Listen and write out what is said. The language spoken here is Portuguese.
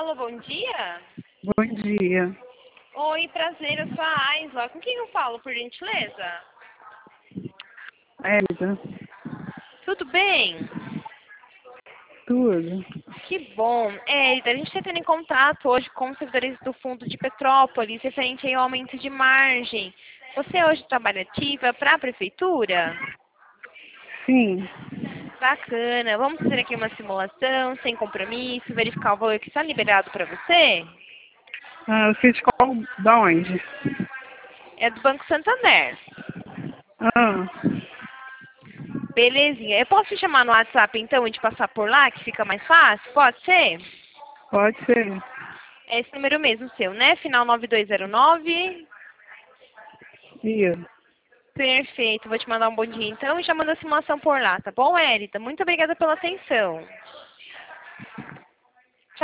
Alô, bom dia. Bom dia. Oi, prazer, eu sou a Aisla. Com quem eu falo, por gentileza? Elida, Tudo bem? tudo? Que bom. A gente está entrando em contato hoje com os servidores do Fundo de Petrópolis, referente ao aumento de margem. Você hoje trabalha ativa para a Prefeitura? Sim. Bacana. Vamos fazer aqui uma simulação, sem compromisso, verificar o valor que está liberado para você? Você de qual? Da onde? É do Banco Santander. Ah, Belezinha. Eu posso te chamar no WhatsApp então e te passar por lá, que fica mais fácil? Pode ser? pode ser. É esse número mesmo seu, né? Final 9209. Isso. Perfeito. Vou te mandar um bom dia então e já mando a simulação por lá, tá bom, Érita? Muito obrigada pela atenção.